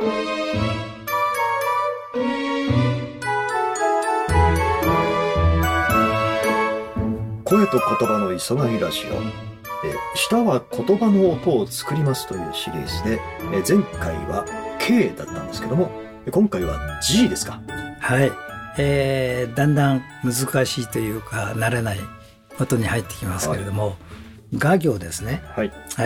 声と言葉の急がぎラジオ。下は言葉の音を作りますというシリーズで、前回は K だったんですけども、今回は G ですか。 はい、だんだん難しいというか慣れない音に入ってきますけれども、が行ですね。 はい。 はい。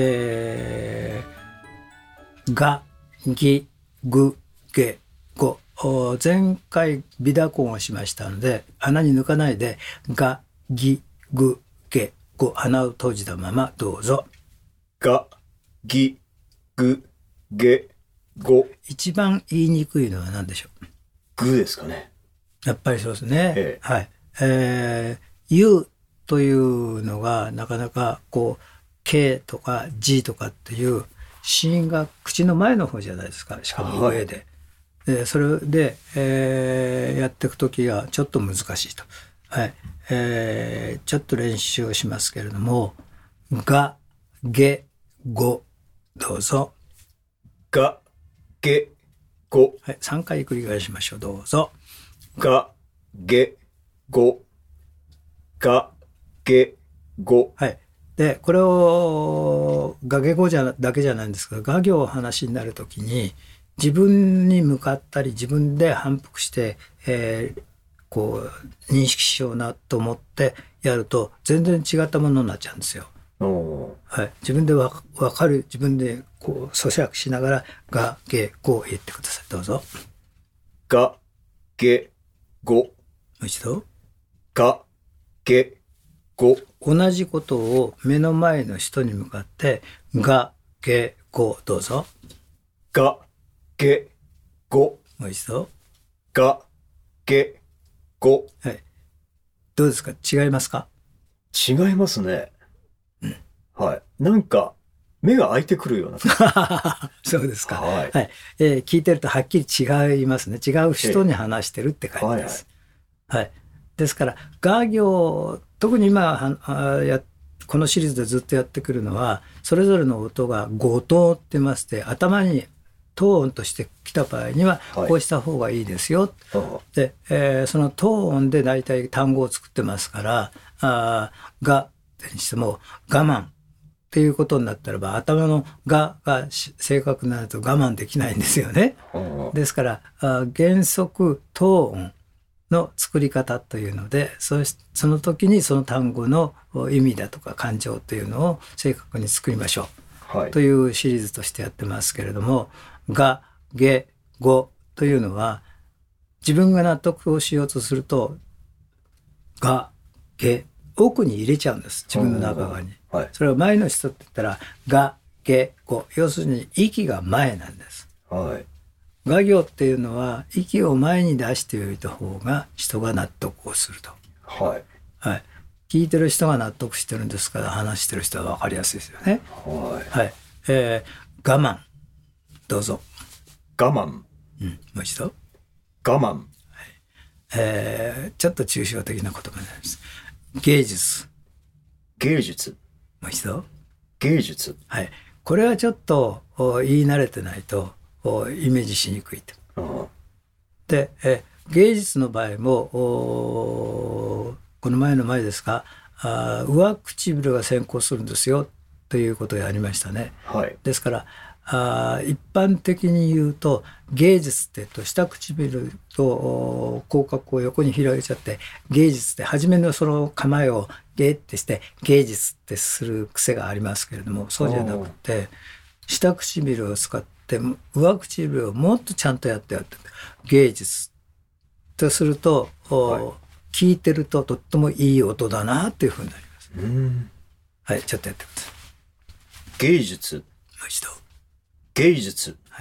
が、ぎ、ぐ、げ、ご。前回微濁音をしましたので、穴に抜かないで、が、ぎ、ぐ、げ、ご。穴を閉じたままどうぞ。 が、ぎ、ぐ、げ、ご。 一番言いにくいのは何でしょう。 ぐですかね。 やっぱりそうですね。はい。ゆというのがなかなかこう K とか G とかっていう子音が口の前の方じゃないですか。しかも上で。それで、やっていくときはちょっと難しいと。はい。ちょっと練習をしますけれども、が、げ、ご、どうぞ。 が、げ、ご。 はい。3回繰り返しましょう。どうぞ。 が、げ、ご。が、げ、ご。 はい。で、これを、がげごだけじゃないんですけど、が行を話になるときに、自分に向かったり、自分で反復して、こう、認識しようなと思ってやると、全然違ったものになっちゃうんですよ。はい。自分でわかる、自分でこう、咀嚼しながら、が、げ、ごを言ってください。どうぞ。 が、げ、ご。もう一度。 が、げ、ご。 同じことを目の前の人に向かって、が、げ、ご、どうぞ。 が、げ、ご。 もう一度。 が、げ、ご。 はい。どうですか？違いますか？ 違いますね。はい。なんか、目が開いてくるような。 そうですか。 はい。 はい。聞いてるとはっきり違いますね。違う人に話してるって感じです。はい。ですから、が行、特に今このシリーズでずっとやってくるのは、それぞれの音が語頭って言いまして、頭にトーンとしてきた場合には、こうした方がいいですよ。で、そのトーンで大体単語を作ってますから、がにしても我慢っていうことになったらば、頭のが正確になると我慢できないんですよね。ですから、原則トーンの作り方というので、その時にその単語の意味だとか感情というのを正確に作りましょう、というシリーズとしてやってますけれども、が、げ、ごというのは自分が納得をしようとすると、が、げ、奥に入れちゃうんです。自分の中側に。それは前の人って言ったら、が、げ、ご。要するに息が前なんです。が行っていうのは息を前に出しておいた方が人が納得をすると。はい。聞いてる人が納得してるんですから、話してる人は分かりやすいですよね。はい。我慢。どうぞ。 我慢。 もう一度。 我慢。 ちょっと抽象的な言葉になります。芸術。 芸術。 もう一度。 芸術。 はい。これはちょっと言い慣れてないとイメージしにくいと。で、芸術の場合もこの前ですか、上唇が先行するんですよということをやりましたね。ですから一般的に言うと、芸術って下唇と口角を横に広げちゃって、芸術って初めのその構えをゲーってして芸術ってする癖がありますけれども、そうじゃなくて、下唇を使って上唇をもっとちゃんとやって芸術とすると、聞いてるととってもいい音だなっていうふうになります。はい、ちょっとやってください。 芸術。 もう一度。 芸術。 はい。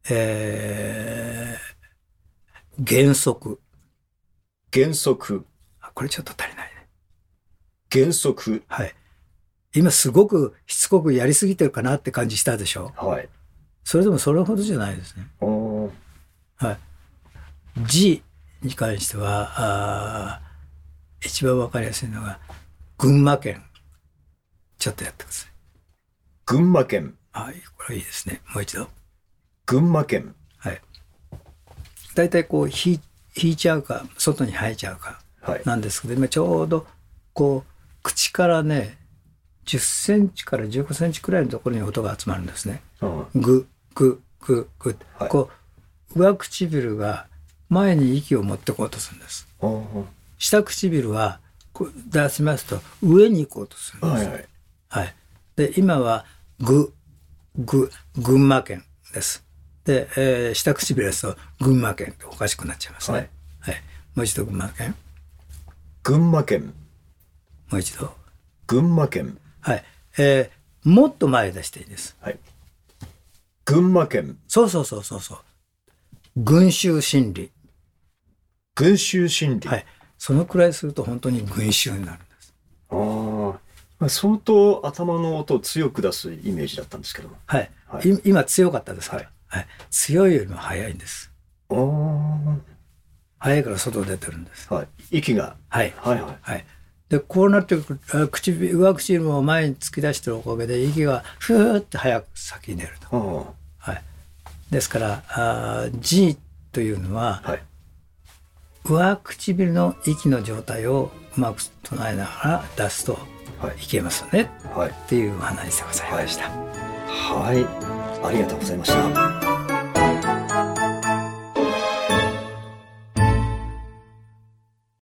原則。 原則。 これちょっと足りないね。 原則。 はい。今すごくしつこくやりすぎてるかなって感じしたでしょ。それでもそれほどじゃないですね。はい。G に関しては、一番わかりやすいのが、群馬県。ちょっとやってください。 群馬県。 はい、これいいですね。もう一度。 群馬県。 はい。だいたいこう引いちゃうか外に生えちゃうかなんですけど、今ちょうどこう口からね10センチから15センチくらいのところに音が集まるんですね。ググググ、はい、こう上唇が前に息を持ってこうとするんです。下唇はこう出しますと上に行こうとするんです。はいはいはい、で今は群馬県です。で、下唇ですと群馬県っておかしくなっちゃいますね。はいはい、もう一度群馬県。 群馬県。 もう一度。 群馬県。 はい。もっと前出していいです。 はい。群馬県。 そう。群衆心理。 群衆心理。 はい。そのくらいすると本当に群衆になるんです。 相当頭の音を強く出すイメージだったんですけども。 はい。はい、今強かったですから、はいはい。強いよりも早いんです。早いから外出てるんです。 はい。息が。 はい。はいはいはい。でこうなってくる上唇を前に突き出してるおかげで息がふーって早く先に出ると。はい。ですからG というのは、はい、上唇の息の状態をうまく唱えながら出すといけますね、はい、っていうお話でございました。 はい、ありがとうございました。